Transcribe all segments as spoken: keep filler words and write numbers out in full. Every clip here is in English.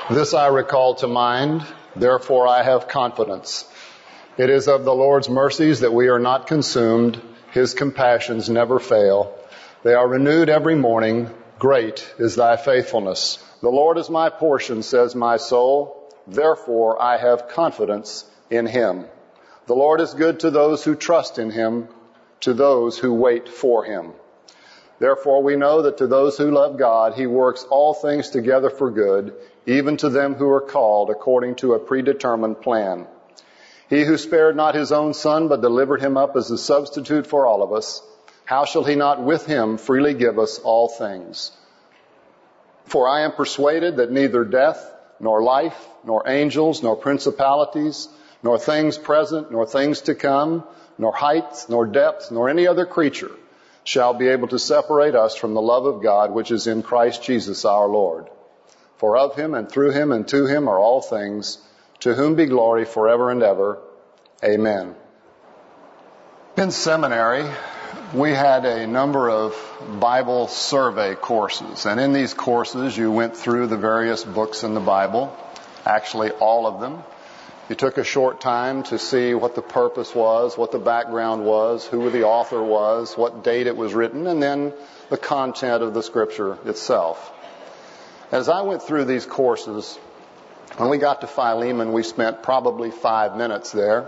This I recall to mind, therefore I have confidence. It is of the Lord's mercies that we are not consumed. His compassions never fail. They are renewed every morning. Great is thy faithfulness. The Lord is my portion, says my soul. Therefore I have confidence in him. The Lord is good to those who trust in him, to those who wait for him. Therefore we know that to those who love God, he works all things together for good, even to them who are called according to a predetermined plan. He who spared not his own son, but delivered him up as a substitute for all of us, how shall he not with him freely give us all things? For I am persuaded that neither death, nor life, nor angels, nor principalities, nor things present, nor things to come, nor heights, nor depths, nor any other creature shall be able to separate us from the love of God which is in Christ Jesus our Lord. For of him and through him and to him are all things, to whom be glory forever and ever. Amen. In seminary, we had a number of Bible survey courses, and in these courses you went through the various books in the Bible, actually all of them. You took a short time to see what the purpose was, what the background was, who the author was, what date it was written, and then the content of the scripture itself. As I went through these courses, when we got to Philemon, we spent probably five minutes there.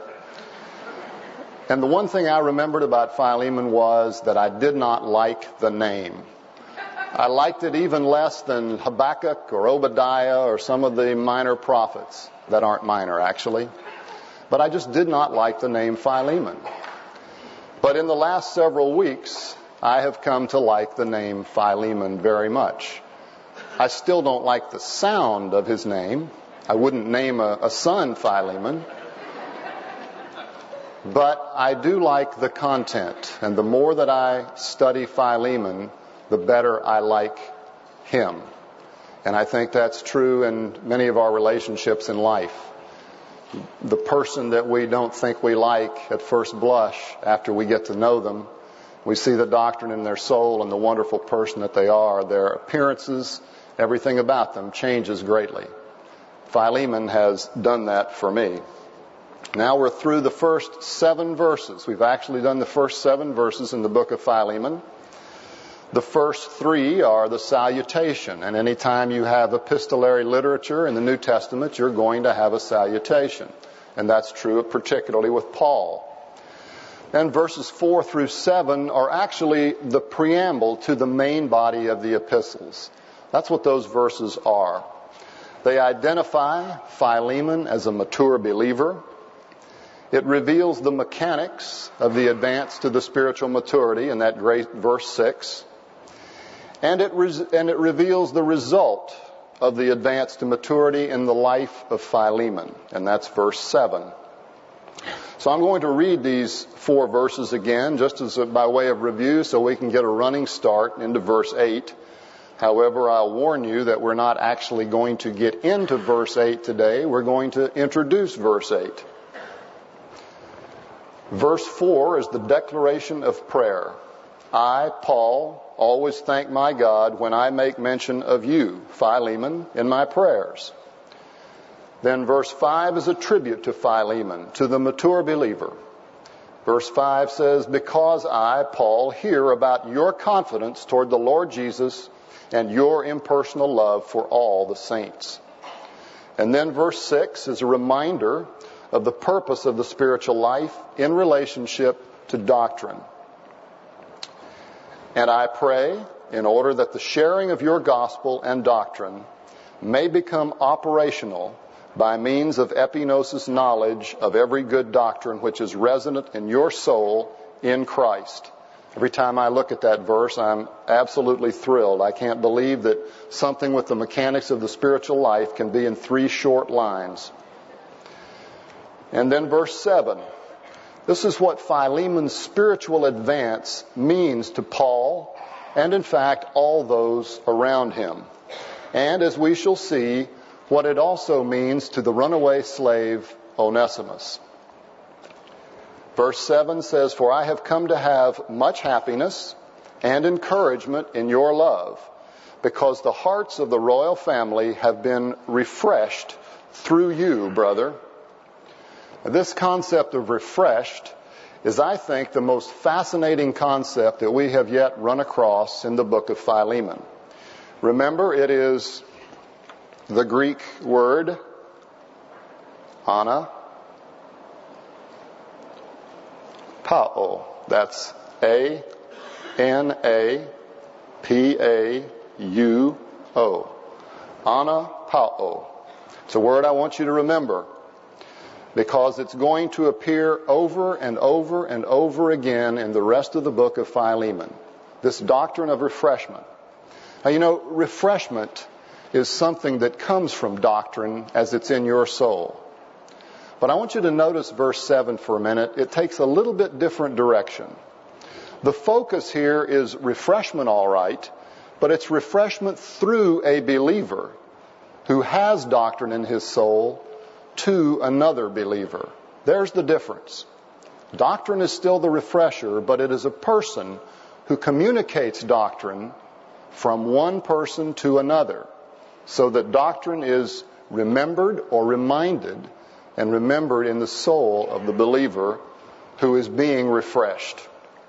And the one thing I remembered about Philemon was that I did not like the name. I liked it even less than Habakkuk or Obadiah or some of the minor prophets that aren't minor, actually. But I just did not like the name Philemon. But in the last several weeks, I have come to like the name Philemon very much. I still don't like the sound of his name. I wouldn't name a, a son Philemon. But I do like the content. And the more that I study Philemon, the better I like him. And I think that's true in many of our relationships in life. The person that we don't think we like at first blush, after we get to know them, we see the doctrine in their soul and the wonderful person that they are. Their appearances, everything about them changes greatly. Philemon has done that for me. Now we're through the first seven verses. We've actually done the first seven verses in the book of Philemon. The first three are the salutation, and anytime you have epistolary literature in the New Testament, you're going to have a salutation. And that's true particularly with Paul. And verses four through seven are actually the preamble to the main body of the epistles. That's what those verses are. They identify Philemon as a mature believer. It reveals the mechanics of the advance to the spiritual maturity in that great verse six. And it, res- and it reveals the result of the advance to maturity in the life of Philemon. And that's verse seven. So I'm going to read these four verses again, just as a, by way of review, so we can get a running start into verse eight. However, I'll warn you that we're not actually going to get into verse eight today. We're going to introduce verse eight. Verse four is the declaration of prayer. I, Paul, always thank my God when I make mention of you, Philemon, in my prayers. Then verse five is a tribute to Philemon, to the mature believer. Verse five says, because I, Paul, hear about your confidence toward the Lord Jesus and your impersonal love for all the saints. And then verse six is a reminder of the purpose of the spiritual life in relationship to doctrine. And I pray, in order that the sharing of your gospel and doctrine may become operational by means of epignosis knowledge of every good doctrine which is resident in your soul in Christ. Every time I look at that verse, I'm absolutely thrilled. I can't believe that something with the mechanics of the spiritual life can be in three short lines. And then verse seven. This is what Philemon's spiritual advance means to Paul and, in fact, all those around him. And, as we shall see, what it also means to the runaway slave Onesimus. Verse seven says, for I have come to have much happiness and encouragement in your love, because the hearts of the royal family have been refreshed through you, brother. This concept of refreshed is, I think, the most fascinating concept that we have yet run across in the book of Philemon. Remember, it is the Greek word ana pao. That's A N A P A U O. Ana pao. It's a word I want you to remember, because it's going to appear over and over and over again in the rest of the book of Philemon. This doctrine of refreshment. Now, you know, refreshment is something that comes from doctrine as it's in your soul. But I want you to notice verse seven for a minute. It takes a little bit different direction. The focus here is refreshment, all right, but it's refreshment through a believer who has doctrine in his soul to another believer. There's the difference. Doctrine is still the refresher, but it is a person who communicates doctrine from one person to another, so that doctrine is remembered or reminded and remembered in the soul of the believer who is being refreshed.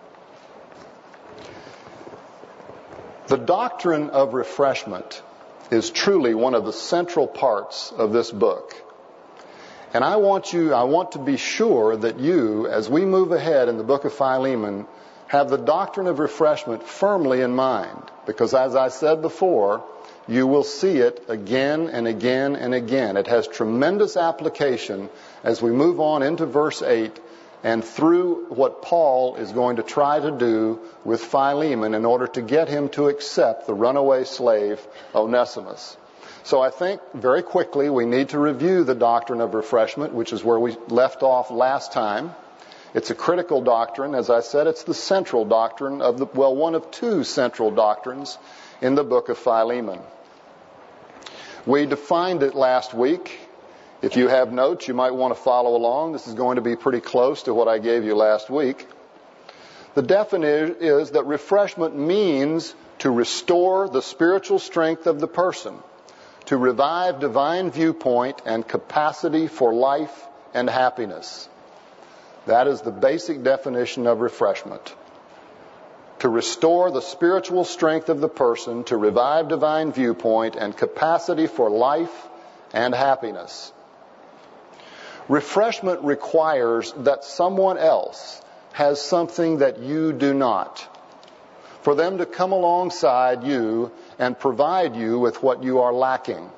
The doctrine of refreshment is truly one of the central parts of this book. And I want you, I want to be sure that you, as we move ahead in the book of Philemon, have the doctrine of refreshment firmly in mind. Because as I said before, you will see it again and again and again. It has tremendous application as we move on into verse eight and through what Paul is going to try to do with Philemon in order to get him to accept the runaway slave Onesimus. So I think very quickly we need to review the doctrine of refreshment, which is where we left off last time. It's a critical doctrine. As I said, it's the central doctrine of the, well, one of two central doctrines in the book of Philemon. We defined it last week. If you have notes, you might want to follow along. This is going to be pretty close to what I gave you last week. The definition is that refreshment means to restore the spiritual strength of the person, to revive divine viewpoint and capacity for life and happiness. That is the basic definition of refreshment. To restore the spiritual strength of the person, to revive divine viewpoint and capacity for life and happiness. Refreshment requires that someone else has something that you do not, for them to come alongside you and provide you with what you are lacking.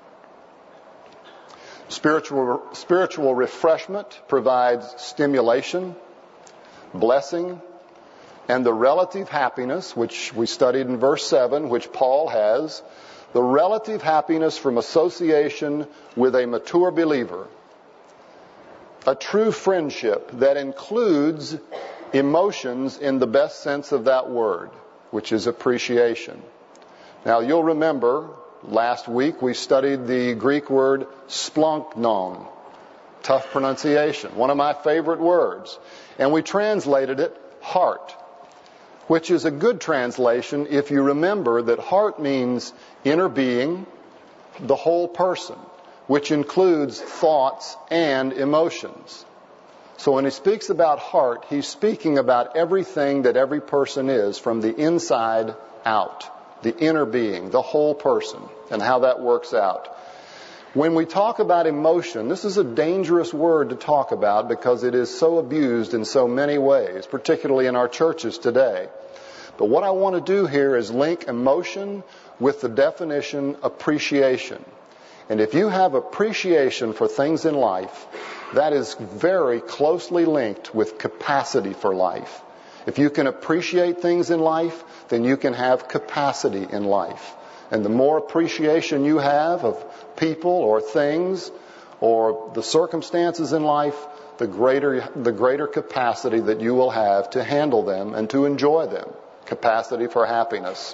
Spiritual, spiritual refreshment provides stimulation, blessing, and the relative happiness, which we studied in verse seven, which Paul has, the relative happiness from association with a mature believer. A true friendship that includes emotions in the best sense of that word, which is appreciation. Now, you'll remember last week we studied the Greek word splanknon. Tough pronunciation. One of my favorite words. And we translated it heart, which is a good translation if you remember that heart means inner being, the whole person, which includes thoughts and emotions. So when he speaks about heart, he's speaking about everything that every person is from the inside out, the inner being, the whole person, and how that works out. When we talk about emotion, this is a dangerous word to talk about because it is so abused in so many ways, particularly in our churches today. But what I want to do here is link emotion with the definition appreciation. And if you have appreciation for things in life, that is very closely linked with capacity for life. If you can appreciate things in life, then you can have capacity in life. And the more appreciation you have of people or things or the circumstances in life, the greater, the greater capacity that you will have to handle them and to enjoy them. Capacity for happiness.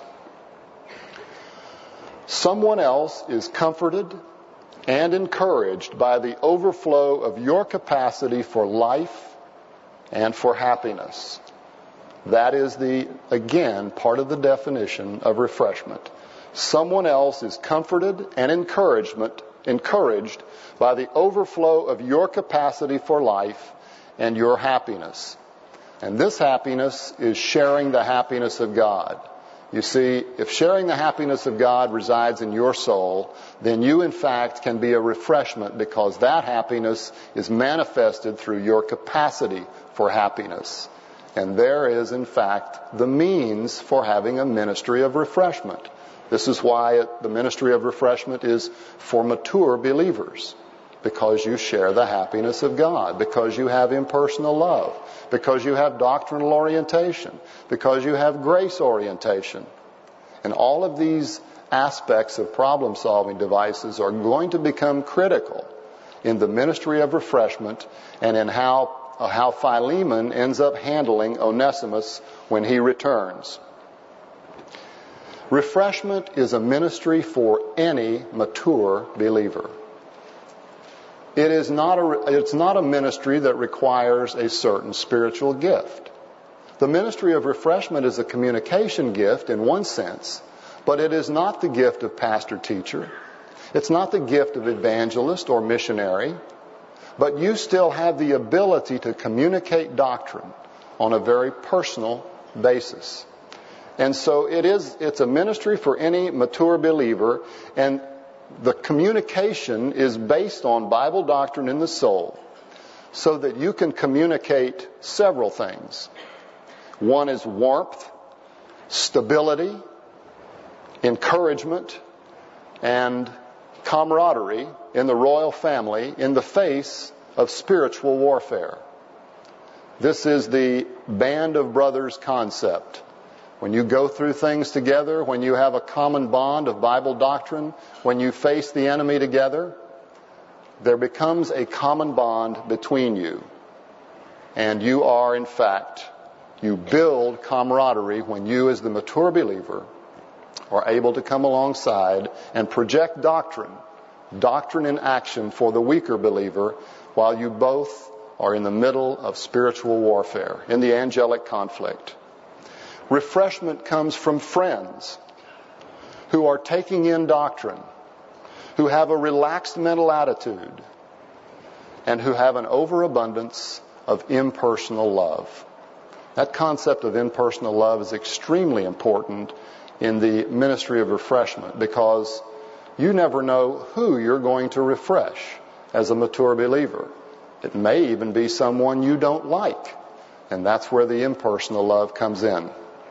Someone else is comforted and encouraged by the overflow of your capacity for life and for happiness. That is the, again, part of the definition of refreshment. Someone else is comforted and encouragement, encouraged by the overflow of your capacity for life and your happiness. And this happiness is sharing the happiness of God. You see, if sharing the happiness of God resides in your soul, then you in fact can be a refreshment, because that happiness is manifested through your capacity for happiness. And there is in fact the means for having a ministry of refreshment. This is why it, the ministry of refreshment is for mature believers. Because you share the happiness of God, because you have impersonal love, because you have doctrinal orientation, because you have grace orientation. And all of these aspects of problem-solving devices are going to become critical in the ministry of refreshment and in how, uh, how Philemon ends up handling Onesimus when he returns. Refreshment is a ministry for any mature believer. It is not a, it's not a ministry that requires a certain spiritual gift. The ministry of refreshment is a communication gift in one sense, but it is not the gift of pastor-teacher. It's not the gift of evangelist or missionary, but you still have the ability to communicate doctrine on a very personal basis. And so it is, it's a ministry for any mature believer, and the communication is based on Bible doctrine in the soul, so that you can communicate several things. One is warmth, stability, encouragement, and camaraderie in the royal family in the face of spiritual warfare. This is the band of brothers concept. When you go through things together, when you have a common bond of Bible doctrine, when you face the enemy together, there becomes a common bond between you. And you are, in fact, you build camaraderie when you, as the mature believer, are able to come alongside and project doctrine, doctrine in action for the weaker believer, while you both are in the middle of spiritual warfare, in the angelic conflict. Refreshment comes from friends who are taking in doctrine, who have a relaxed mental attitude, and who have an overabundance of impersonal love. That concept of impersonal love is extremely important in the ministry of refreshment, because you never know who you're going to refresh as a mature believer. It may even be someone you don't like, and that's where the impersonal love comes in.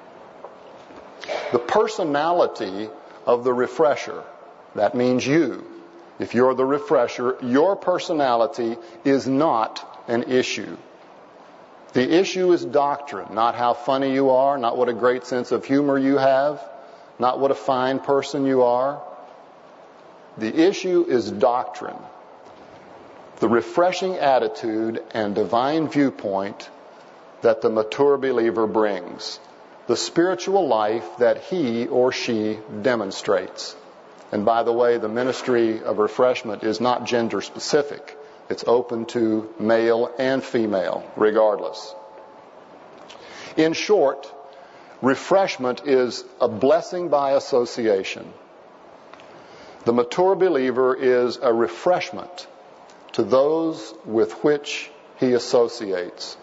The personality of the refresher, that means you. If you're the refresher, your personality is not an issue. The issue is doctrine, not how funny you are, not what a great sense of humor you have, not what a fine person you are. The issue is doctrine. The refreshing attitude and divine viewpoint that the mature believer brings. The spiritual life that he or she demonstrates. And by the way, the ministry of refreshment is not gender specific. It's open to male and female, regardless. In short, refreshment is a blessing by association. The mature believer is a refreshment to those with which he associates.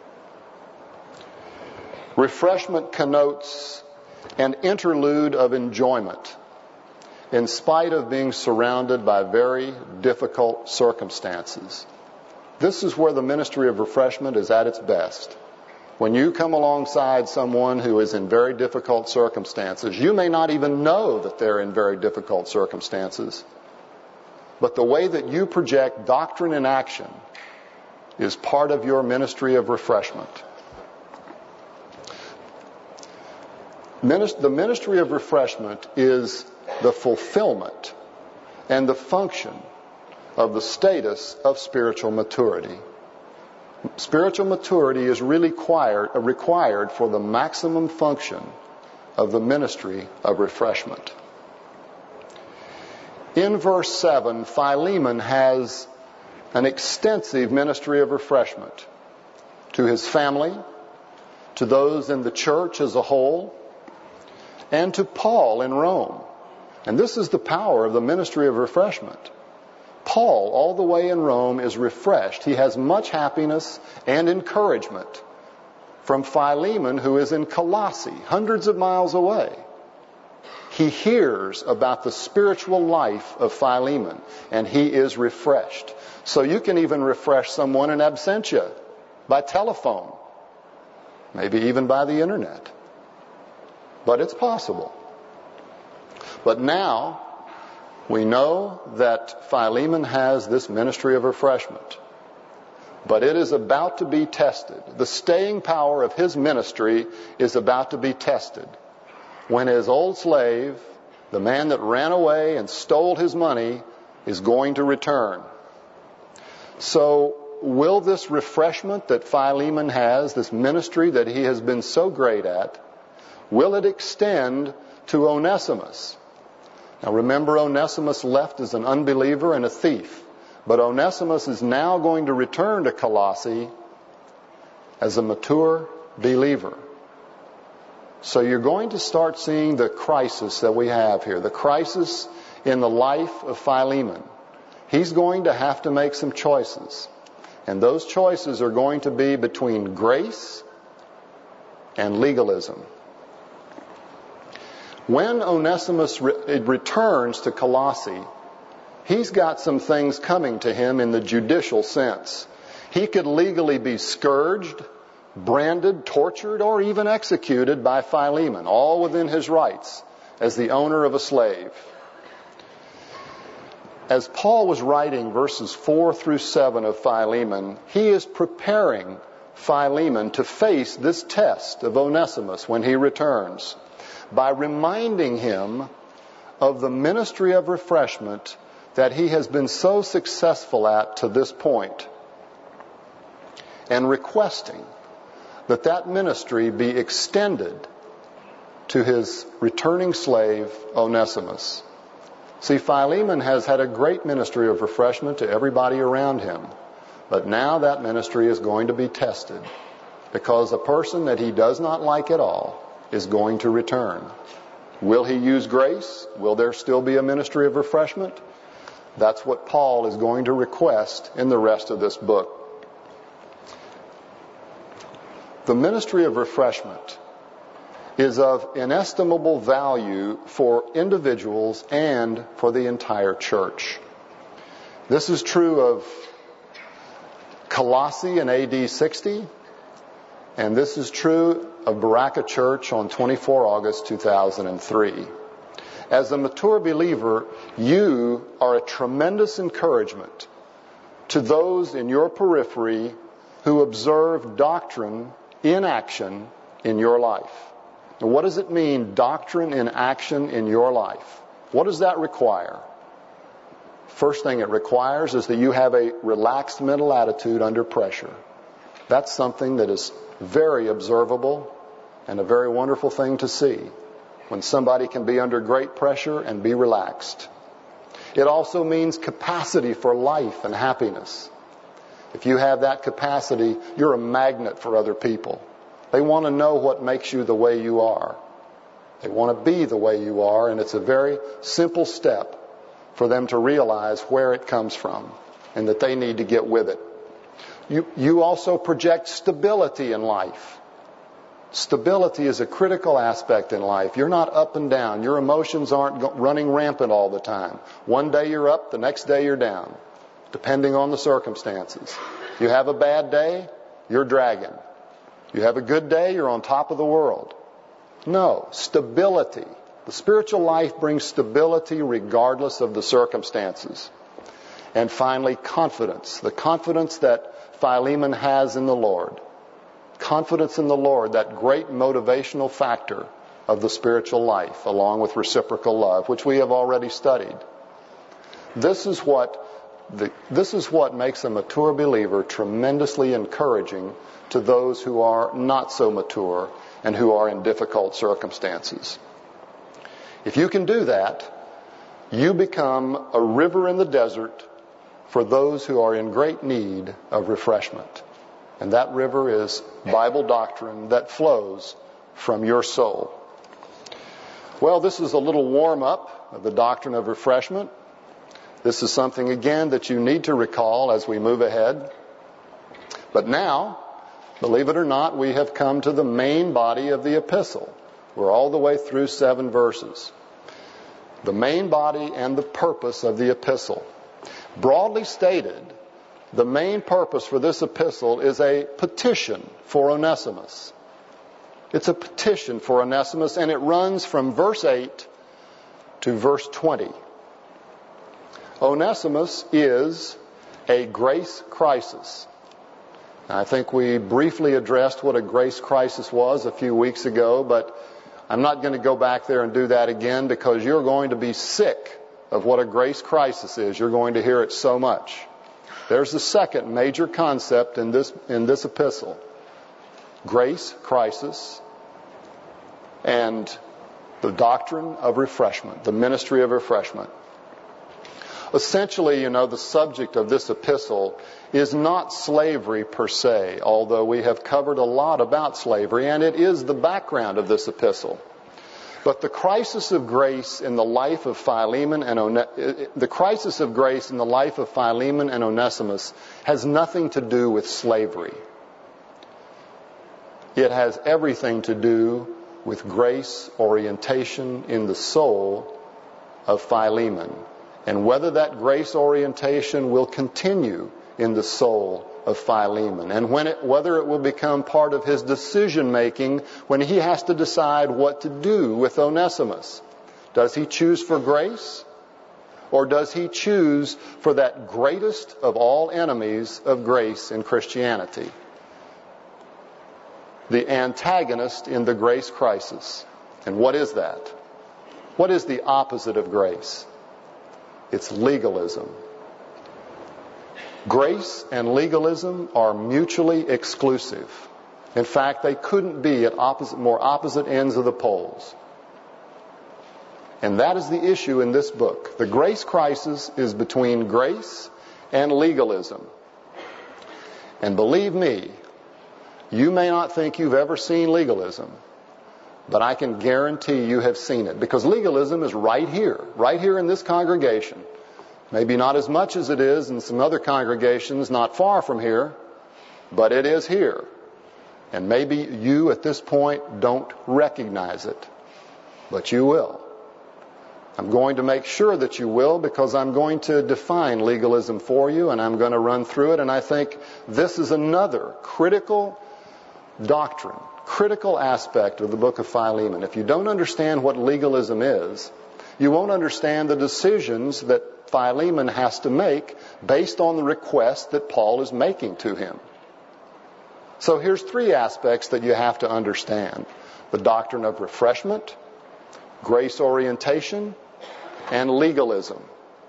Refreshment connotes an interlude of enjoyment in spite of being surrounded by very difficult circumstances. This is where the ministry of refreshment is at its best. When you come alongside someone who is in very difficult circumstances, you may not even know that they're in very difficult circumstances, but the way that you project doctrine in action is part of your ministry of refreshment. The ministry of refreshment is the fulfillment and the function of the status of spiritual maturity. Spiritual maturity is really required, required for the maximum function of the ministry of refreshment. In verse seven, Philemon has an extensive ministry of refreshment to his family, to those in the church as a whole, and to Paul in Rome. And this is the power of the ministry of refreshment. Paul, all the way in Rome, is refreshed. He has much happiness and encouragement from Philemon, who is in Colossae, hundreds of miles away. He hears about the spiritual life of Philemon, and he is refreshed. So you can even refresh someone in absentia, by telephone, maybe even by the internet. But it's possible. But now, we know that Philemon has this ministry of refreshment. But it is about to be tested. The staying power of his ministry is about to be tested. When his old slave, the man that ran away and stole his money, is going to return. So, will this refreshment that Philemon has, this ministry that he has been so great at, will it extend to Onesimus? Now remember, Onesimus left as an unbeliever and a thief. But Onesimus is now going to return to Colossae as a mature believer. So you're going to start seeing the crisis that we have here, the crisis in the life of Philemon. He's going to have to make some choices. And those choices are going to be between grace and legalism. When Onesimus re- returns to Colossae, he's got some things coming to him in the judicial sense. He could legally be scourged, branded, tortured, or even executed by Philemon, all within his rights as the owner of a slave. As Paul was writing verses four through seven of Philemon, he is preparing Philemon to face this test of Onesimus when he returns, by reminding him of the ministry of refreshment that he has been so successful at to this point, and requesting that that ministry be extended to his returning slave Onesimus. See, Philemon has had a great ministry of refreshment to everybody around him, but now that ministry is going to be tested, because a person that he does not like at all is going to return. Will he use grace? Will there still be a ministry of refreshment? That's what Paul is going to request in the rest of this book. The ministry of refreshment is of inestimable value for individuals and for the entire church. This is true of Colossae in A D sixty, and this is true of Baraka Church on the twenty-fourth of August two thousand three. As a mature believer, you are a tremendous encouragement to those in your periphery who observe doctrine in action in your life. Now, what does it mean, doctrine in action in your life? What does that require? First thing it requires is that you have a relaxed mental attitude under pressure. That's something that is very observable and a very wonderful thing to see, when somebody can be under great pressure and be relaxed. It also means capacity for life and happiness. If you have that capacity, you're a magnet for other people. They want to know what makes you the way you are. They want to be the way you are, and it's a very simple step for them to realize where it comes from and that they need to get with it. You, you also project stability in life. Stability is a critical aspect in life. You're not up and down. Your emotions aren't go- running rampant all the time. One day you're up, the next day you're down, depending on the circumstances. You have a bad day, you're dragging. You have a good day, you're on top of the world. No, stability. The spiritual life brings stability regardless of the circumstances. And finally, confidence. The confidence that Philemon has in the Lord. Confidence in the Lord, that great motivational factor of the spiritual life, along with reciprocal love, which we have already studied. This is what the, this is what makes a mature believer tremendously encouraging to those who are not so mature and who are in difficult circumstances. If you can do that, you become a river in the desert for those who are in great need of refreshment. And that river is Bible doctrine that flows from your soul. Well, this is a little warm-up of the doctrine of refreshment. This is something, again, that you need to recall as we move ahead. But now, believe it or not, we have come to the main body of the epistle. We're all the way through seven verses. The main body and the purpose of the epistle. Broadly stated, the main purpose for this epistle is a petition for Onesimus. It's a petition for Onesimus, and it runs from verse eight to verse twenty. Onesimus is a grace crisis. I think we briefly addressed what a grace crisis was a few weeks ago, but I'm not going to go back there and do that again because you're going to be sick of what a grace crisis is. You're going to hear it so much. There's the second major concept in this, in this epistle. Grace crisis and the doctrine of refreshment, the ministry of refreshment. Essentially, you know, the subject of this epistle is not slavery per se, although we have covered a lot about slavery, and it is the background of this epistle. But the crisis of grace in the life of Philemon and One- the crisis of grace in the life of Philemon and Onesimus has nothing to do with slavery. It has everything to do with grace orientation in the soul of Philemon, and whether that grace orientation will continue in the soul of Philemon, and when it, whether it will become part of his decision making when he has to decide what to do with Onesimus. Does he choose for grace, or does he choose for that greatest of all enemies of grace in Christianity? The antagonist in the grace crisis. And what is that? What is the opposite of grace? It's legalism. Grace and legalism are mutually exclusive. In fact, they couldn't be at opposite, more opposite ends of the poles. And that is the issue in this book. The grace crisis is between grace and legalism. And believe me, you may not think you've ever seen legalism, but I can guarantee you have seen it, because legalism is right here, right here in this congregation. Maybe not as much as it is in some other congregations not far from here, but it is here. And maybe you at this point don't recognize it, but you will. I'm going to make sure that you will, because I'm going to define legalism for you, and I'm going to run through it. And I think this is another critical doctrine, critical aspect of the book of Philemon. If you don't understand what legalism is, you won't understand the decisions that Philemon has to make based on the request that Paul is making to him. So here's three aspects that you have to understand: the doctrine of refreshment, grace orientation, and legalism.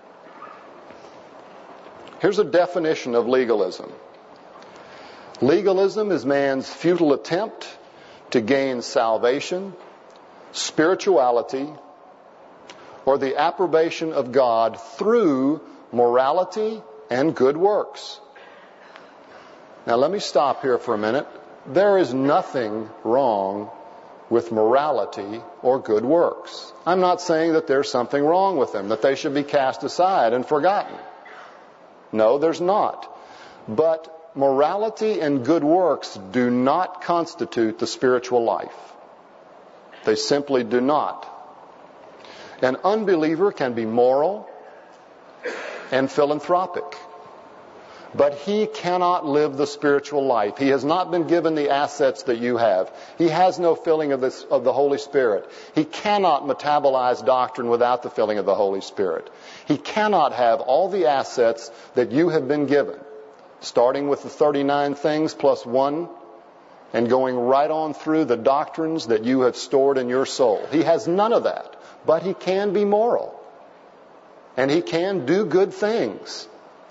Here's a definition of legalism. Legalism is man's futile attempt to gain salvation, spirituality, or the approbation of God through morality and good works. Now let me stop here for a minute. There is nothing wrong with morality or good works. I'm not saying that there's something wrong with them, that they should be cast aside and forgotten. No, there's not. But morality and good works do not constitute the spiritual life. They simply do not. An unbeliever can be moral and philanthropic, but he cannot live the spiritual life. He has not been given the assets that you have. He has no filling of, this, of the Holy Spirit. He cannot metabolize doctrine without the filling of the Holy Spirit. He cannot have all the assets that you have been given, starting with the thirty-nine things plus one, and going right on through the doctrines that you have stored in your soul. He has none of that, but he can be moral, and he can do good things.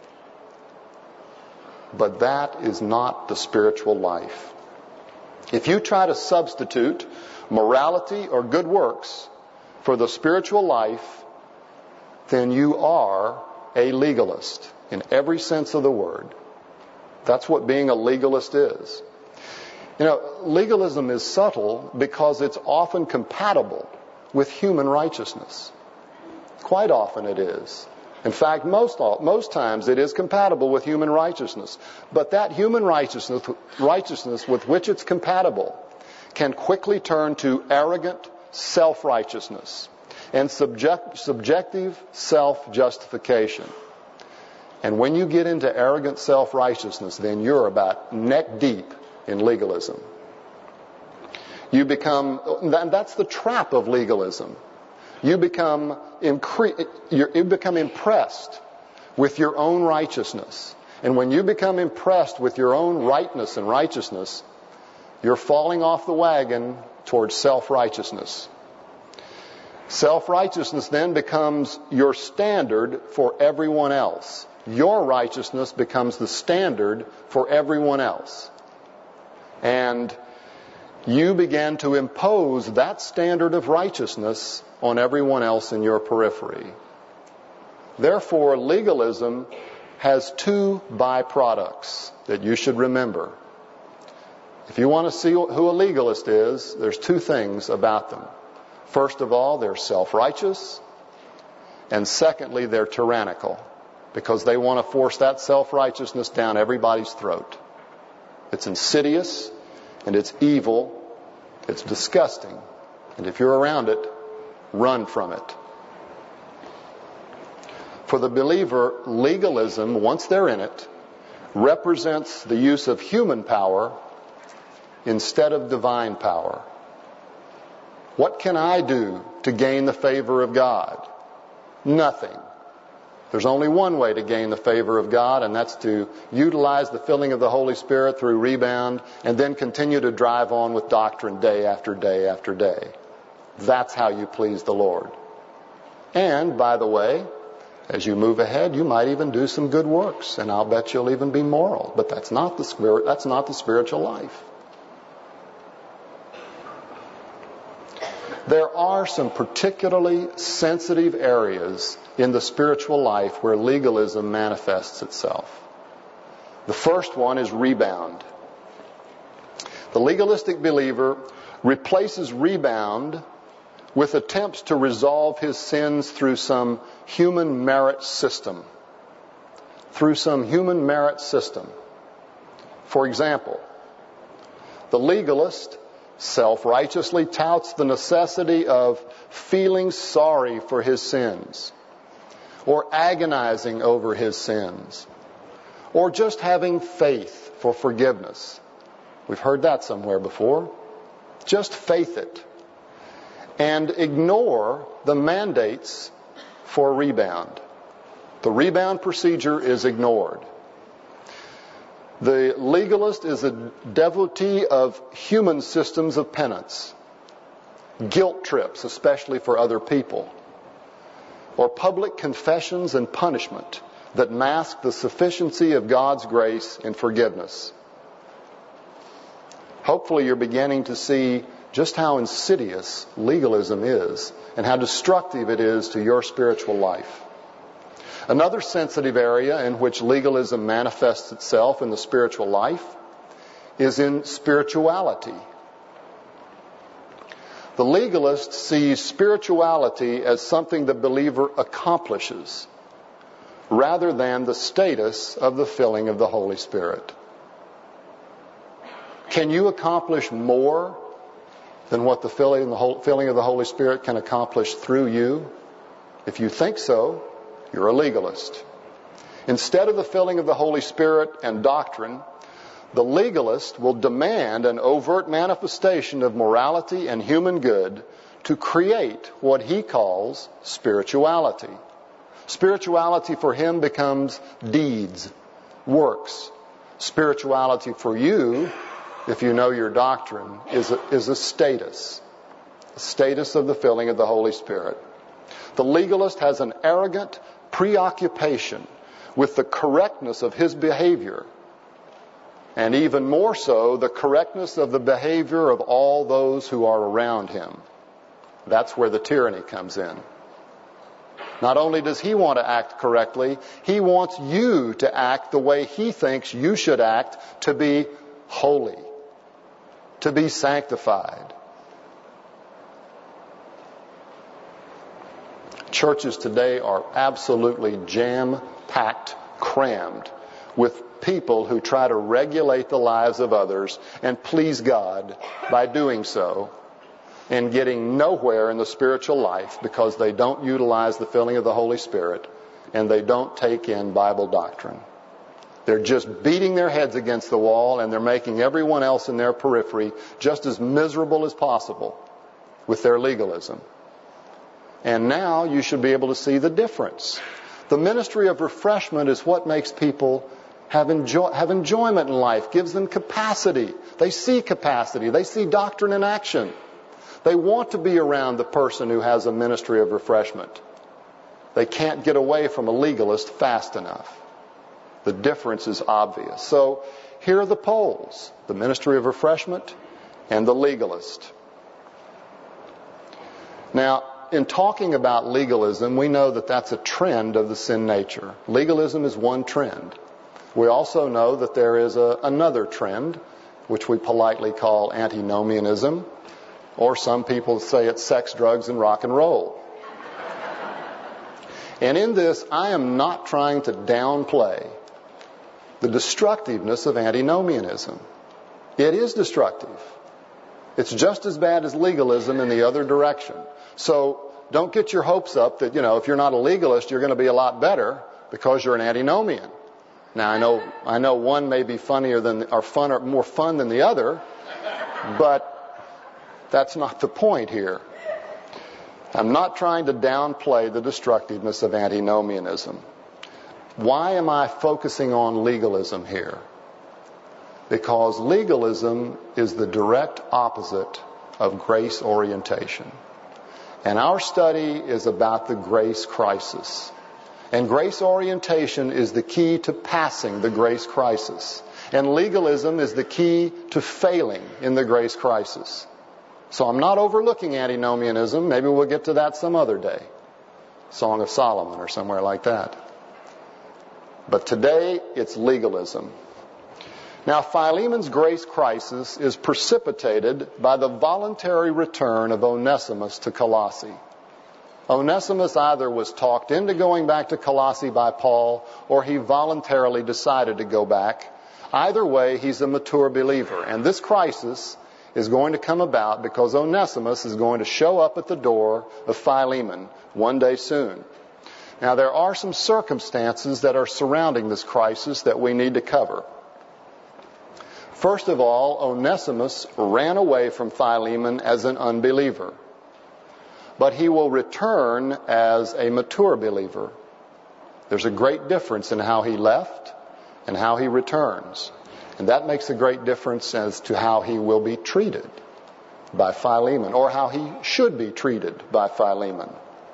But that is not the spiritual life. If you try to substitute morality or good works for the spiritual life, then you are a legalist in every sense of the word. That's what being a legalist is. You know, legalism is subtle because it's often compatible with human righteousness. Quite often it is. In fact, most most times it is compatible with human righteousness. But that human righteousness, righteousness with which it's compatible can quickly turn to arrogant self-righteousness and subject, subjective self-justification. And when you get into arrogant self-righteousness, then you're about neck deep in legalism. You become, and that's the trap of legalism. You become, incre- you become impressed with your own righteousness. And when you become impressed with your own rightness and righteousness, you're falling off the wagon towards self-righteousness. Self-righteousness then becomes your standard for everyone else. Your righteousness becomes the standard for everyone else. And you begin to impose that standard of righteousness on everyone else in your periphery. Therefore, legalism has two byproducts that you should remember. If you want to see who a legalist is, there's two things about them. First of all, they're self-righteous. And secondly, they're tyrannical, because they want to force that self-righteousness down everybody's throat. It's insidious, and it's evil, it's disgusting. And if you're around it, run from it. For the believer, legalism, once they're in it, represents the use of human power instead of divine power. What can I do to gain the favor of God? Nothing. There's only one way to gain the favor of God, and that's to utilize the filling of the Holy Spirit through rebound and then continue to drive on with doctrine day after day after day. That's how you please the Lord. And, by the way, as you move ahead, you might even do some good works, and I'll bet you'll even be moral. But that's not the spirit, that's not the spiritual life. There are some particularly sensitive areas in the spiritual life where legalism manifests itself. The first one is rebound. The legalistic believer replaces rebound with attempts to resolve his sins through some human merit system. Through some human merit system. For example, the legalist self-righteously touts the necessity of feeling sorry for his sins, or agonizing over his sins, or just having faith for forgiveness. We've heard that somewhere before. Just faith it. And ignore the mandates for rebound. The rebound procedure is ignored. The legalist is a devotee of human systems of penance, guilt trips, especially for other people, or public confessions and punishment that mask the sufficiency of God's grace and forgiveness. Hopefully you're beginning to see just how insidious legalism is and how destructive it is to your spiritual life. Another sensitive area in which legalism manifests itself in the spiritual life is in spirituality. The legalist sees spirituality as something the believer accomplishes rather than the status of the filling of the Holy Spirit. Can you accomplish more than what the filling of the Holy Spirit can accomplish through you? If you think so, you're a legalist. Instead of the filling of the Holy Spirit and doctrine, the legalist will demand an overt manifestation of morality and human good to create what he calls spirituality. Spirituality for him becomes deeds, works. Spirituality for you, if you know your doctrine, is a, is a status. A status of the filling of the Holy Spirit. The legalist has an arrogant preoccupation with the correctness of his behavior, and even more so, the correctness of the behavior of all those who are around him. That's where the tyranny comes in. Not only does he want to act correctly, he wants you to act the way he thinks you should act to be holy, to be sanctified. Churches today are absolutely jam-packed, crammed with people who try to regulate the lives of others and please God by doing so, and getting nowhere in the spiritual life because they don't utilize the filling of the Holy Spirit and they don't take in Bible doctrine. They're just beating their heads against the wall, and they're making everyone else in their periphery just as miserable as possible with their legalism. And now you should be able to see the difference. The ministry of refreshment is what makes people have, enjoy, have enjoyment in life, gives them capacity. They see capacity. They see doctrine in action. They want to be around the person who has a ministry of refreshment. They can't get away from a legalist fast enough. The difference is obvious. So here are the poles: the ministry of refreshment and the legalist. Now, in talking about legalism, we know that that's a trend of the sin nature. Legalism is one trend. We also know that there is a, another trend, which we politely call antinomianism, or some people say it's sex, drugs, and rock and roll. And in this, I am not trying to downplay the destructiveness of antinomianism. It is destructive. It's just as bad as legalism in the other direction. So don't get your hopes up that, you know, if you're not a legalist, you're going to be a lot better because you're an antinomian. Now, I know I know one may be funnier than, or fun, or more fun than the other, but that's not the point here. I'm not trying to downplay the destructiveness of antinomianism. Why am I focusing on legalism here? Because legalism is the direct opposite of grace orientation. And our study is about the grace crisis. And grace orientation is the key to passing the grace crisis. And legalism is the key to failing in the grace crisis. So I'm not overlooking antinomianism. Maybe we'll get to that some other day. Song of Solomon or somewhere like that. But today, it's legalism. Now, Philemon's grace crisis is precipitated by the voluntary return of Onesimus to Colossae. Onesimus either was talked into going back to Colossae by Paul, or he voluntarily decided to go back. Either way, he's a mature believer. And this crisis is going to come about because Onesimus is going to show up at the door of Philemon one day soon. Now, there are some circumstances that are surrounding this crisis that we need to cover. First of all, Onesimus ran away from Philemon as an unbeliever. But he will return as a mature believer. There's a great difference in how he left and how he returns. And that makes a great difference as to how he will be treated by Philemon, or how he should be treated by Philemon.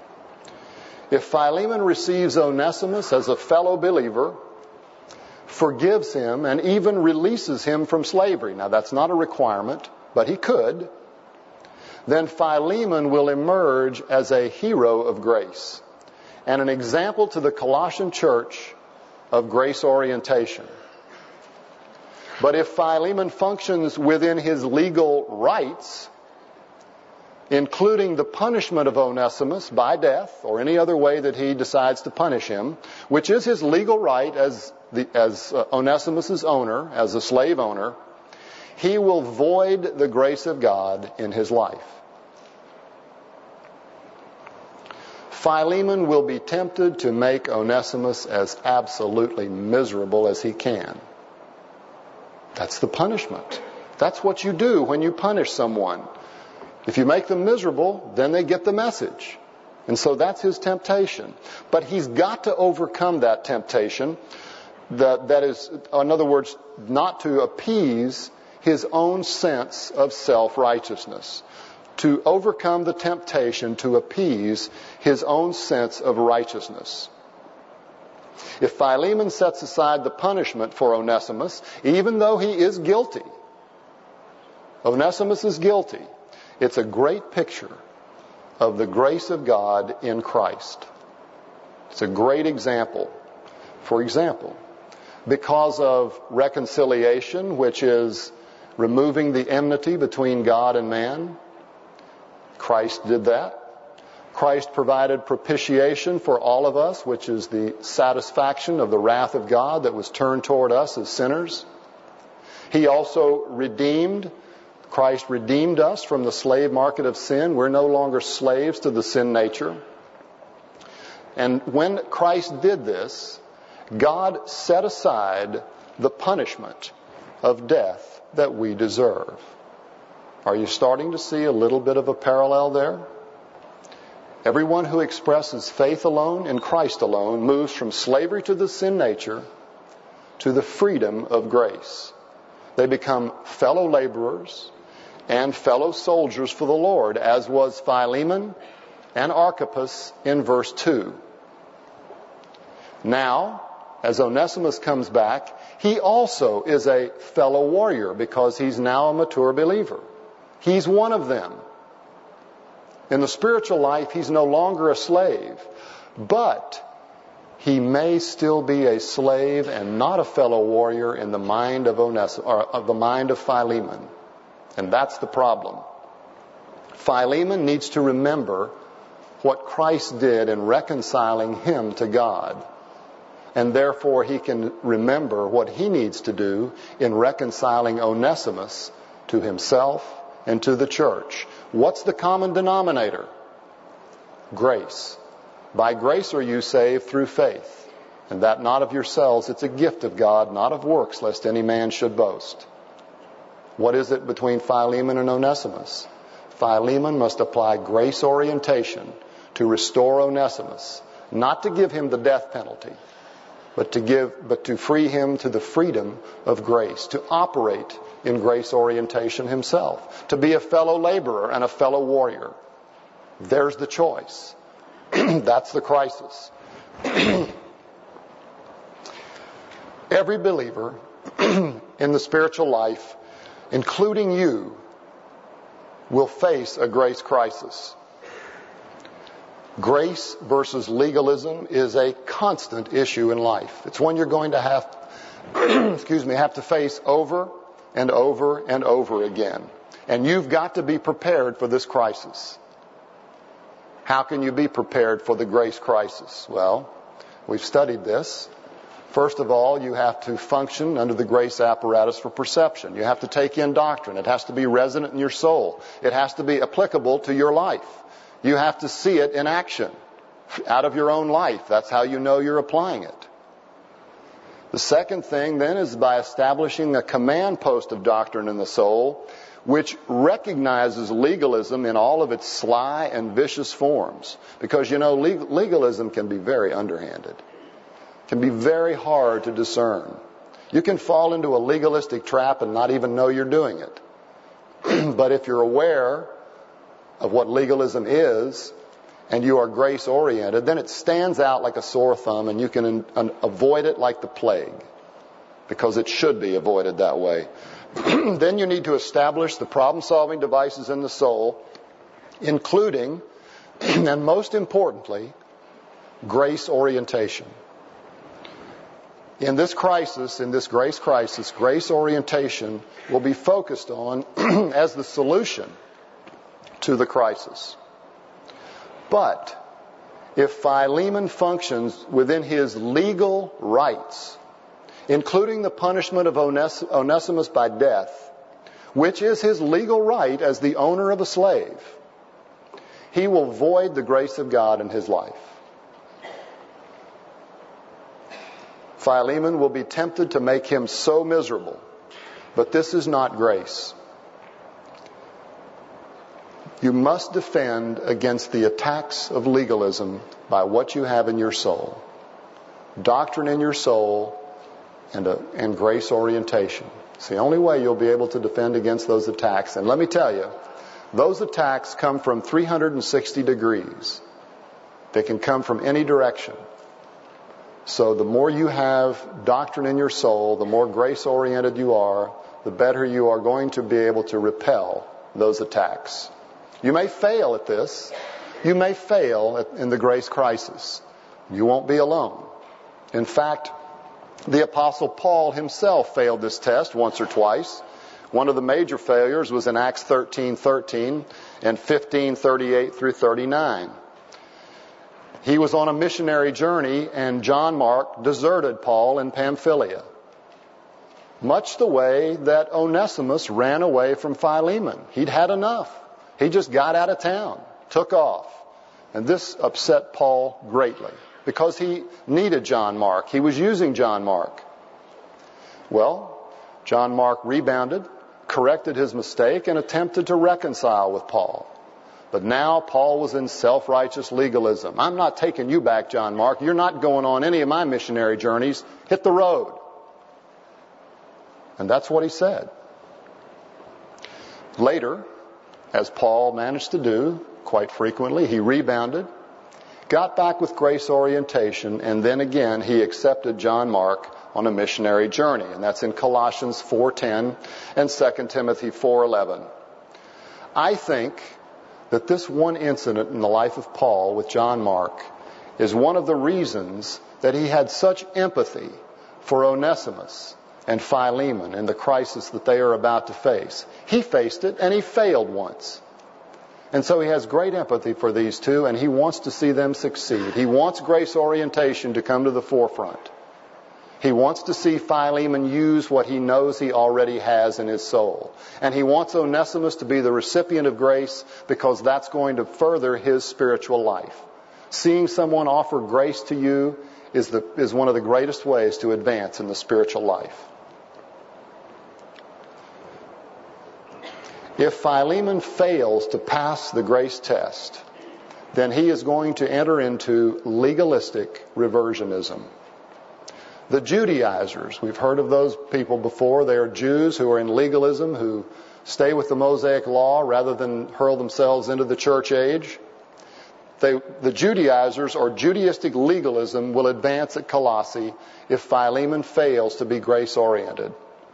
If Philemon receives Onesimus as a fellow believer, forgives him, and even releases him from slavery, now that's not a requirement, but he could, then Philemon will emerge as a hero of grace and an example to the Colossian church of grace orientation. But if Philemon functions within his legal rights, including the punishment of Onesimus by death or any other way that he decides to punish him, which is his legal right as the, as uh, Onesimus's owner, as a slave owner, he will void the grace of God in his life. Philemon will be tempted to make Onesimus as absolutely miserable as he can. That's the punishment. That's what you do when you punish someone. If you make them miserable, then they get the message. And so that's his temptation. But he's got to overcome that temptation. That, that is, in other words, not to appease his own sense of self-righteousness. To overcome the temptation to appease his own sense of righteousness. If Philemon sets aside the punishment for Onesimus, even though he is guilty, Onesimus is guilty, it's a great picture of the grace of God in Christ. It's a great example. For example, because of reconciliation, which is removing the enmity between God and man, Christ did that. Christ provided propitiation for all of us, which is the satisfaction of the wrath of God that was turned toward us as sinners. He also redeemed, Christ redeemed us from the slave market of sin. We're no longer slaves to the sin nature. And when Christ did this, God set aside the punishment of death that we deserve. Are you starting to see a little bit of a parallel there? Everyone who expresses faith alone in Christ alone moves from slavery to the sin nature to the freedom of grace. They become fellow laborers and fellow soldiers for the Lord, as was Philemon and Archippus in verse two. Now, as Onesimus comes back, he also is a fellow warrior because he's now a mature believer. He's one of them. In the spiritual life, he's no longer a slave, but he may still be a slave and not a fellow warrior in the mind of Onesimus, or of the mind of Philemon. And that's the problem. Philemon needs to remember what Christ did in reconciling him to God. And therefore he can remember what he needs to do in reconciling Onesimus to himself and to the church. What's the common denominator? Grace. By grace are you saved through faith, and that not of yourselves. It's a gift of God, not of works, lest any man should boast. What is it between Philemon and Onesimus? Philemon must apply grace orientation to restore Onesimus, not to give him the death penalty, but to give, but to free him to the freedom of grace, to operate in grace orientation himself, to be a fellow laborer and a fellow warrior. There's the choice. That's the crisis. Every believer in the spiritual life, including you, will face a grace crisis. Grace versus legalism is a constant issue in life. It's one you're going to have, excuse me, have to face over and over and over again. And you've got to be prepared for this crisis. How can you be prepared for the grace crisis? Well, we've studied this. First of all, you have to function under the grace apparatus for perception. You have to take in doctrine. It has to be resident in your soul. It has to be applicable to your life. You have to see it in action out of your own life. That's how you know you're applying it. The second thing then is by establishing a command post of doctrine in the soul, which recognizes legalism in all of its sly and vicious forms. Because, you know, legalism can be very underhanded. Can be very hard to discern. You can fall into a legalistic trap and not even know you're doing it. But if you're aware of what legalism is, and you are grace-oriented, then it stands out like a sore thumb, and you can un- un- avoid it like the plague, because it should be avoided that way. Then you need to establish the problem-solving devices in the soul, including, and most importantly, grace orientation. In this crisis, in this grace crisis, grace orientation will be focused on as the solution to the crisis. But if Philemon functions within his legal rights, including the punishment of Ones- Onesimus by death, which is his legal right as the owner of a slave, he will void the grace of God in his life. Philemon will be tempted to make him so miserable, but this is not grace. You must defend against the attacks of legalism by what you have in your soul. Doctrine in your soul and, a, and grace orientation. It's the only way you'll be able to defend against those attacks. And let me tell you, those attacks come from three hundred sixty degrees. They can come from any direction. So the more you have doctrine in your soul, the more grace-oriented you are, the better you are going to be able to repel those attacks. You may fail at this. You may fail at, in the grace crisis. You won't be alone. In fact, the Apostle Paul himself failed this test once or twice. One of the major failures was in Acts thirteen thirteen and fifteen thirty-eight through thirty-nine. He was on a missionary journey, and John Mark deserted Paul in Pamphylia, much the way that Onesimus ran away from Philemon. He'd had enough. He just got out of town, took off. And this upset Paul greatly because he needed John Mark. He was using John Mark. Well, John Mark rebounded, corrected his mistake, and attempted to reconcile with Paul. But now Paul was in self-righteous legalism. I'm not taking you back, John Mark. You're not going on any of my missionary journeys. Hit the road. And that's what he said. Later, as Paul managed to do quite frequently, he rebounded, got back with grace orientation, and then again he accepted John Mark on a missionary journey. And that's in Colossians four ten and Second Timothy four eleven. I think that this one incident in the life of Paul with John Mark is one of the reasons that he had such empathy for Onesimus and Philemon and the crisis that they are about to face. He faced it, and he failed once. And so he has great empathy for these two, and he wants to see them succeed. He wants grace orientation to come to the forefront. He wants to see Philemon use what he knows he already has in his soul. And he wants Onesimus to be the recipient of grace because that's going to further his spiritual life. Seeing someone offer grace to you is, the, is one of the greatest ways to advance in the spiritual life. If Philemon fails to pass the grace test, then he is going to enter into legalistic reversionism. The Judaizers, we've heard of those people before. They are Jews who are in legalism, who stay with the Mosaic law rather than hurl themselves into the church age. They, the Judaizers or Judaistic legalism will advance at Colossae if Philemon fails to be grace-oriented.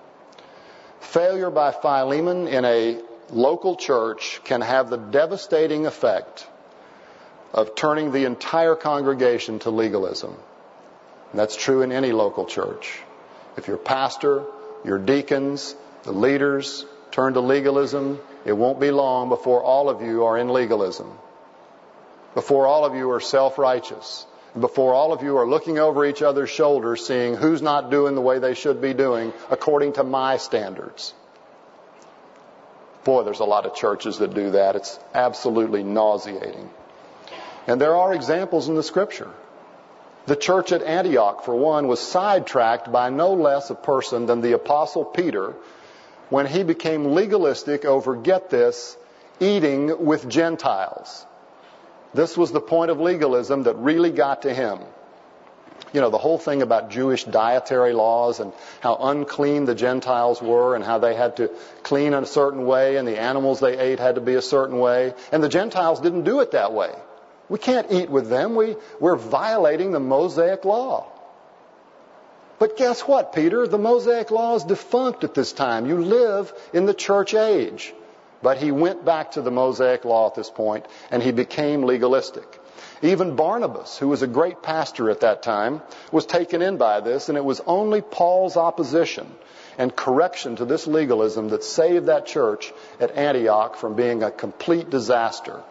Failure by Philemon in a local church can have the devastating effect of turning the entire congregation to legalism. And that's true in any local church. If your pastor, your deacons, the leaders turn to legalism, it won't be long before all of you are in legalism. Before all of you are self-righteous. Before all of you are looking over each other's shoulders, seeing who's not doing the way they should be doing according to my standards. Boy, there's a lot of churches that do that. It's absolutely nauseating. And there are examples in the Scripture. The church at Antioch, for one, was sidetracked by no less a person than the Apostle Peter when he became legalistic over, get this, eating with Gentiles. This was the point of legalism that really got to him. You know, the whole thing about Jewish dietary laws and how unclean the Gentiles were and how they had to clean in a certain way and the animals they ate had to be a certain way. And the Gentiles didn't do it that way. We can't eat with them. We, we're violating the Mosaic law. But guess what, Peter? The Mosaic law is defunct at this time. You live in the church age. But he went back to the Mosaic law at this point, and he became legalistic. Even Barnabas, who was a great pastor at that time, was taken in by this, and it was only Paul's opposition and correction to this legalism that saved that church at Antioch from being a complete disaster.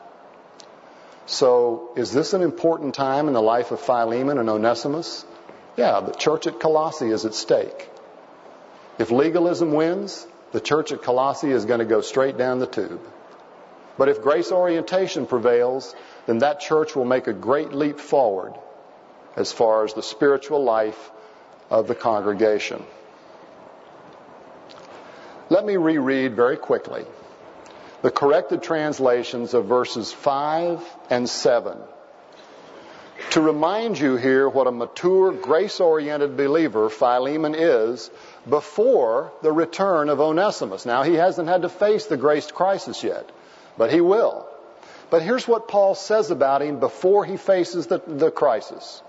So, is this an important time in the life of Philemon and Onesimus? Yeah, the church at Colossae is at stake. If legalism wins, the church at Colossae is going to go straight down the tube. But if grace orientation prevails, then that church will make a great leap forward as far as the spiritual life of the congregation. Let me reread very quickly the corrected translations of verses five and seven to remind you here what a mature, grace-oriented believer Philemon is before the return of Onesimus. Now, he hasn't had to face the grace crisis yet, but he will. But here's what Paul says about him before he faces the, the crisis.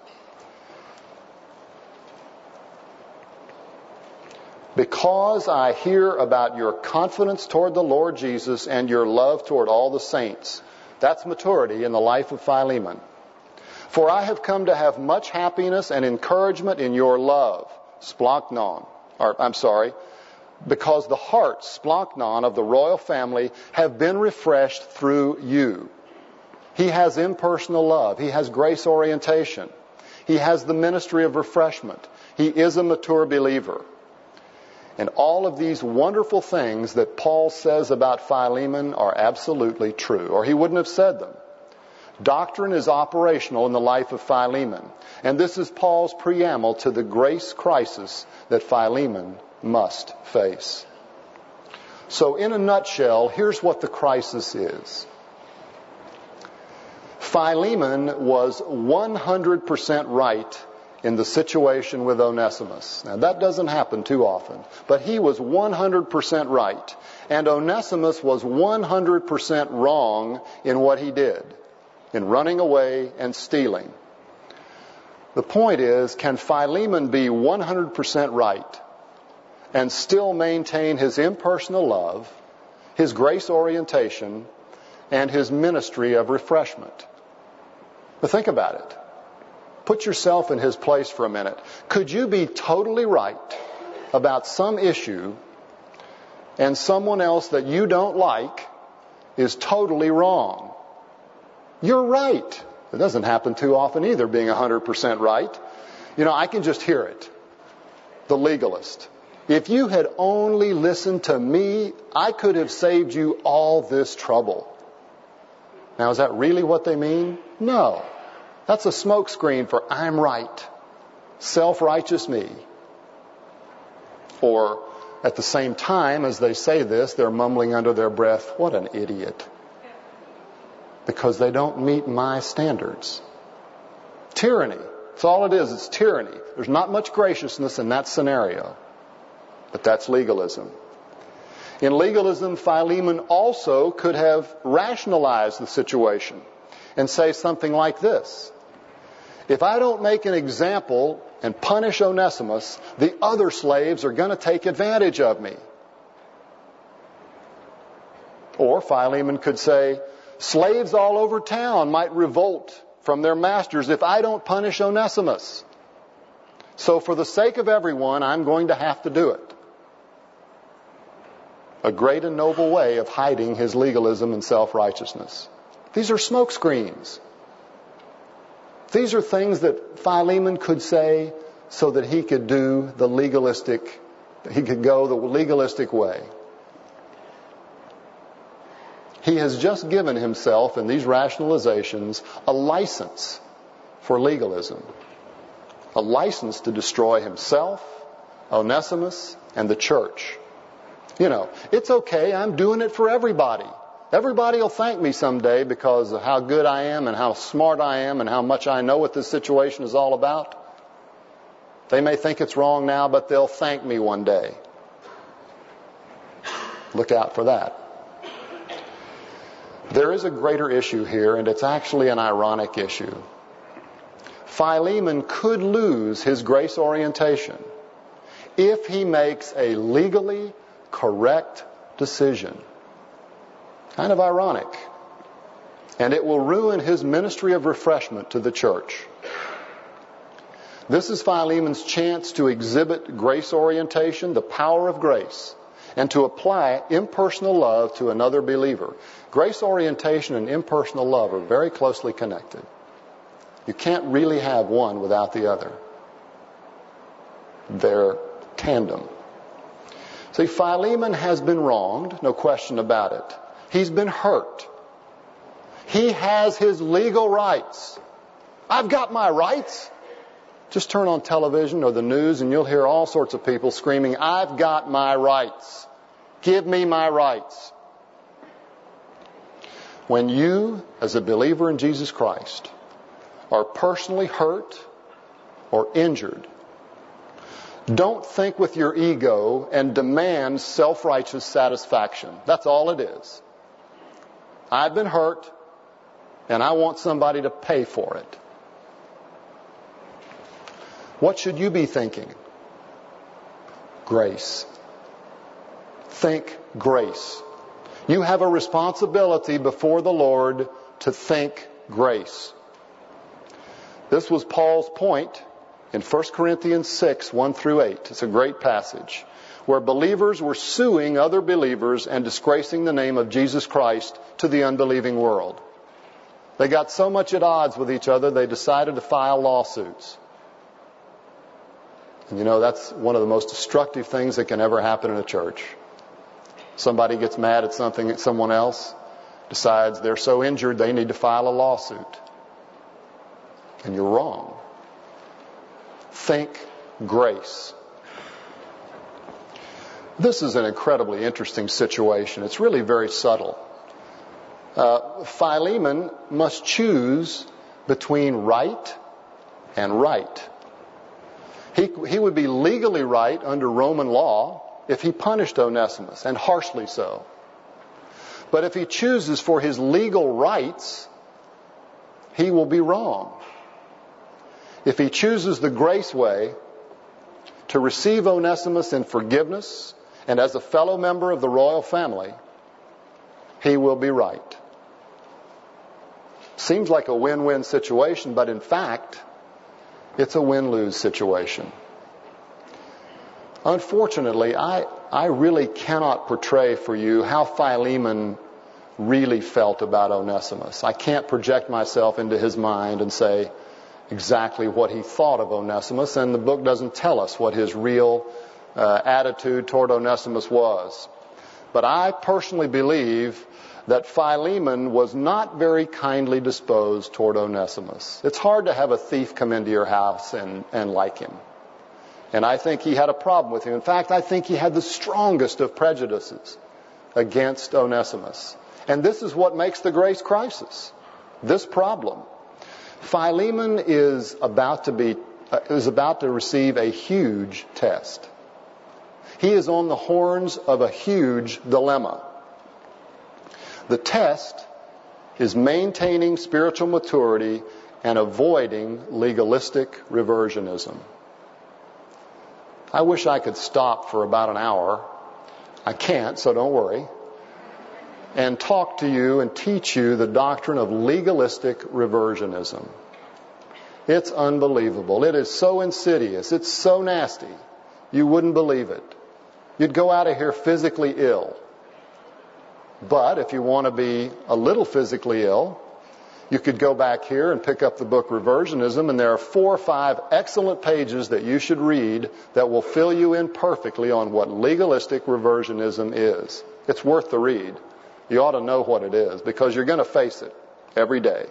Because I hear about your confidence toward the Lord Jesus and your love toward all the saints. That's maturity in the life of Philemon. For I have come to have much happiness and encouragement in your love, splanknon, or I'm sorry, because the hearts, splanknon, of the royal family have been refreshed through you. He has impersonal love. He has grace orientation. He has the ministry of refreshment. He is a mature believer. And all of these wonderful things that Paul says about Philemon are absolutely true, or he wouldn't have said them. Doctrine is operational in the life of Philemon. And this is Paul's preamble to the grace crisis that Philemon must face. So in a nutshell, here's what the crisis is. Philemon was one hundred percent right in the situation with Onesimus. Now that doesn't happen too often, but he was one hundred percent right. And Onesimus was one hundred percent wrong in what he did, in running away and stealing. The point is, can Philemon be one hundred percent right and still maintain his impersonal love, his grace orientation, and his ministry of refreshment? But think about it. Put yourself in his place for a minute. Could you be totally right about some issue and someone else that you don't like is totally wrong? You're right. It doesn't happen too often either, being one hundred percent right. You know, I can just hear it. The legalist. If you had only listened to me, I could have saved you all this trouble. Now, is that really what they mean? No. That's a smokescreen for I'm right. Self-righteous me. Or at the same time as they say this, they're mumbling under their breath, what an idiot. Because they don't meet my standards. Tyranny. That's all it is. It's tyranny. There's not much graciousness in that scenario. But that's legalism. In legalism, Philemon also could have rationalized the situation and say something like this. If I don't make an example and punish Onesimus, the other slaves are going to take advantage of me. Or Philemon could say, slaves all over town might revolt from their masters if I don't punish Onesimus. So for the sake of everyone, I'm going to have to do it. A great and noble way of hiding his legalism and self-righteousness. These are smoke screens. These are things that Philemon could say so that he could do the legalistic, he could go the legalistic way. He has just given himself, in these rationalizations, a license for legalism. A license to destroy himself, Onesimus, and the church. You know, it's okay, I'm doing it for everybody. Everybody will thank me someday because of how good I am and how smart I am and how much I know what this situation is all about. They may think it's wrong now, but they'll thank me one day. Look out for that. There is a greater issue here, and it's actually an ironic issue. Philemon could lose his grace orientation if he makes a legally correct decision. Kind of ironic. And it will ruin his ministry of refreshment to the church. This is Philemon's chance to exhibit grace orientation, the power of grace, and to apply impersonal love to another believer. Grace orientation and impersonal love are very closely connected. You can't really have one without the other. They're tandem. See, Philemon has been wronged, no question about it. He's been hurt. He has his legal rights. I've got my rights. Just turn on television or the news and you'll hear all sorts of people screaming, I've got my rights. Give me my rights. When you, as a believer in Jesus Christ, are personally hurt or injured, don't think with your ego and demand self-righteous satisfaction. That's all it is. I've been hurt, and I want somebody to pay for it. What should you be thinking? Grace. Think grace. You have a responsibility before the Lord to think grace. This was Paul's point in First Corinthians six, one through eight. It's a great passage where believers were suing other believers and disgracing the name of Jesus Christ to the unbelieving world. They got so much at odds with each other, they decided to file lawsuits. And you know, that's one of the most destructive things that can ever happen in a church. Somebody gets mad at something, someone else decides they're so injured they need to file a lawsuit. And you're wrong. Think grace. This is an incredibly interesting situation. It's really very subtle. Uh, Philemon must choose between right and right. He, he would be legally right under Roman law if he punished Onesimus, and harshly so. But if he chooses for his legal rights, he will be wrong. If he chooses the grace way to receive Onesimus in forgiveness and as a fellow member of the royal family, he will be right. Seems like a win-win situation, but in fact, it's a win-lose situation. Unfortunately, I, I really cannot portray for you how Philemon really felt about Onesimus. I can't project myself into his mind and say exactly what he thought of Onesimus, and the book doesn't tell us what his real uh, attitude toward Onesimus was. But I personally believe that Philemon was not very kindly disposed toward Onesimus. It's hard to have a thief come into your house and, and like him. And I think he had a problem with him. In fact, I think he had the strongest of prejudices against Onesimus. And this is what makes the grace crisis, this problem. Philemon is about to be uh, is about to receive a huge test. He is on the horns of a huge dilemma. The test is maintaining spiritual maturity and avoiding legalistic reversionism. I wish I could stop for about an hour. I can't, so don't worry. And talk to you and teach you the doctrine of legalistic reversionism. It's unbelievable. It is so insidious. It's so nasty. You wouldn't believe it. You'd go out of here physically ill. But if you want to be a little physically ill, you could go back here and pick up the book Reversionism, and there are four or five excellent pages that you should read that will fill you in perfectly on what legalistic reversionism is. It's worth the read. You ought to know what it is, because you're going to face it every day.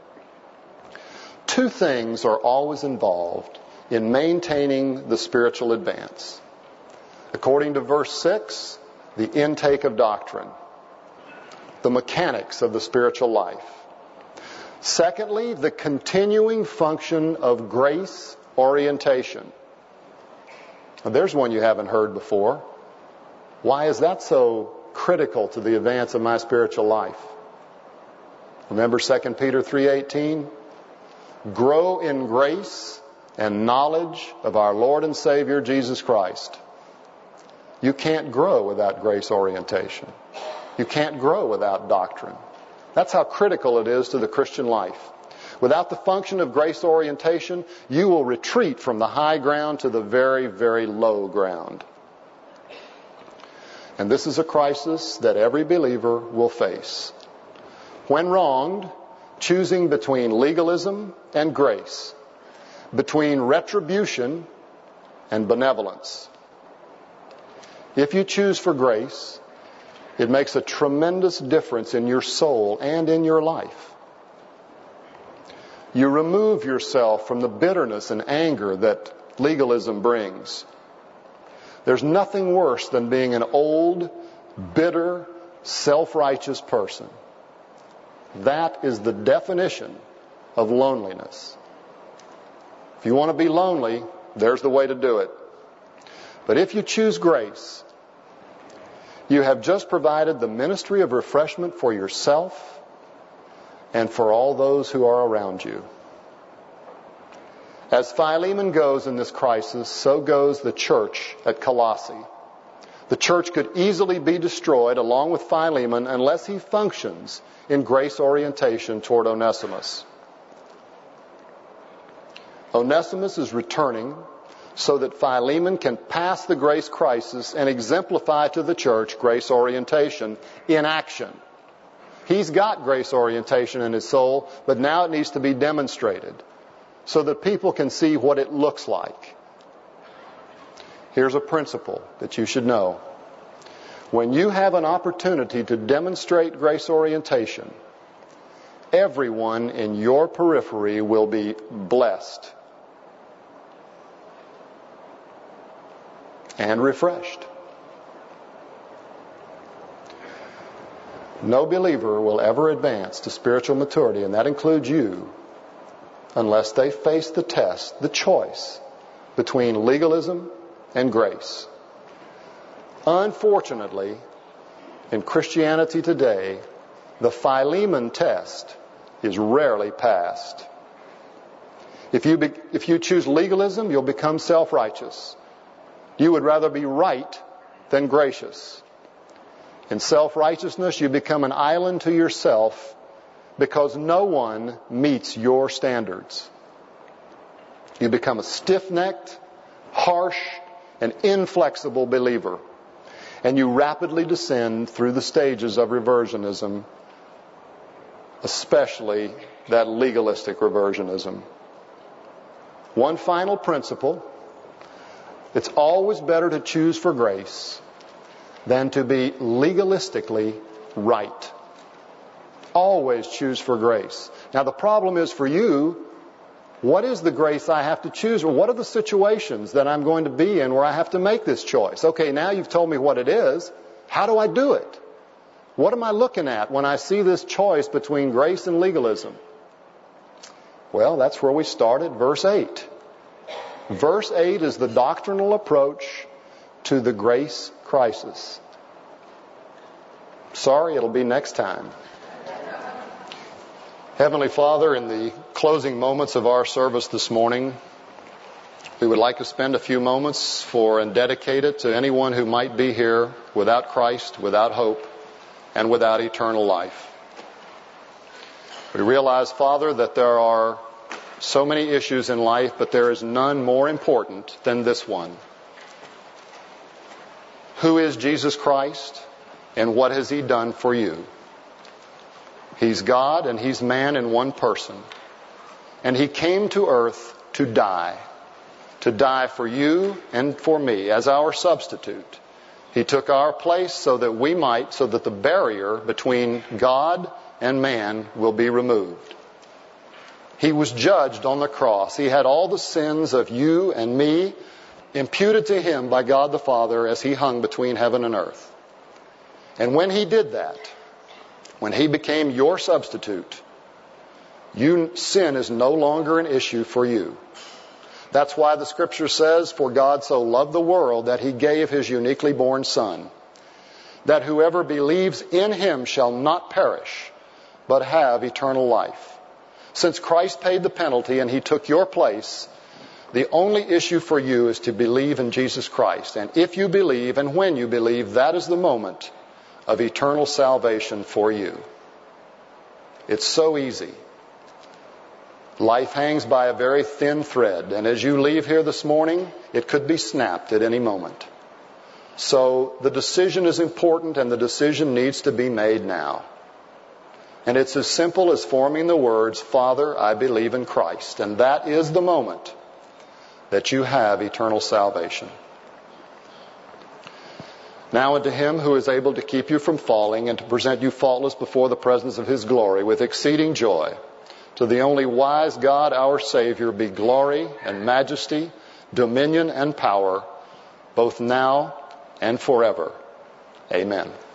Two things are always involved in maintaining the spiritual advance. According to verse six, the intake of doctrine, the mechanics of the spiritual life. Secondly, the continuing function of grace orientation. Now, there's one you haven't heard before. Why is that so critical to the advance of my spiritual life? Remember Second Peter three eighteen? Grow in grace and knowledge of our Lord and Savior Jesus Christ. You can't grow without grace orientation. You can't grow without doctrine. That's how critical it is to the Christian life. Without the function of grace orientation, you will retreat from the high ground to the very, very low ground. And this is a crisis that every believer will face. When wronged, choosing between legalism and grace, between retribution and benevolence. If you choose for grace, it makes a tremendous difference in your soul and in your life. You remove yourself from the bitterness and anger that legalism brings. There's nothing worse than being an old, bitter, self-righteous person. That is the definition of loneliness. If you want to be lonely, there's the way to do it. But if you choose grace, you have just provided the ministry of refreshment for yourself and for all those who are around you. As Philemon goes in this crisis, so goes the church at Colossae. The church could easily be destroyed along with Philemon unless he functions in grace orientation toward Onesimus. Onesimus is returning so that Philemon can pass the grace crisis and exemplify to the church grace orientation in action. He's got grace orientation in his soul, but now it needs to be demonstrated so that people can see what it looks like. Here's a principle that you should know. When you have an opportunity to demonstrate grace orientation, everyone in your periphery will be blessed and refreshed. No believer will ever advance to spiritual maturity, and that includes you, unless they face the test, the choice between legalism and grace. Unfortunately, in Christianity today, the Philemon test is rarely passed. If you, be, if you choose legalism, you'll become self-righteous. You would rather be right than gracious. In self-righteousness, you become an island to yourself because no one meets your standards. You become a stiff-necked, harsh, and inflexible believer. And you rapidly descend through the stages of reversionism, especially that legalistic reversionism. One final principle: it's always better to choose for grace than to be legalistically right. Always choose for grace. Now the problem is for you, what is the grace I have to choose? Or what are the situations that I'm going to be in where I have to make this choice? Okay, now you've told me what it is. How do I do it? What am I looking at when I see this choice between grace and legalism? Well, that's where we start at verse eight. Verse eight is the doctrinal approach to the grace crisis. Sorry, it'll be next time. Heavenly Father, in the closing moments of our service this morning, we would like to spend a few moments for and dedicate it to anyone who might be here without Christ, without hope, and without eternal life. We realize, Father, that there are so many issues in life, but there is none more important than this one. Who is Jesus Christ, and what has He done for you? He's God and He's man in one person. And He came to earth to die. To die for you and for me as our substitute. He took our place so that we might, so that the barrier between God and man will be removed. He was judged on the cross. He had all the sins of you and me imputed to Him by God the Father as He hung between heaven and earth. And when He did that, when He became your substitute, you, sin is no longer an issue for you. That's why the Scripture says, "For God so loved the world that He gave His uniquely born Son, that whoever believes in Him shall not perish, but have eternal life." Since Christ paid the penalty and He took your place, the only issue for you is to believe in Jesus Christ. And if you believe, and when you believe, that is the moment of eternal salvation for you. It's so easy. Life hangs by a very thin thread, and as you leave here this morning, it could be snapped at any moment. So the decision is important, and the decision needs to be made now. And it's as simple as forming the words, "Father, I believe in Christ." And that is the moment that you have eternal salvation. Now unto Him who is able to keep you from falling and to present you faultless before the presence of His glory with exceeding joy, to the only wise God, our Savior, be glory and majesty, dominion and power, both now and forever. Amen.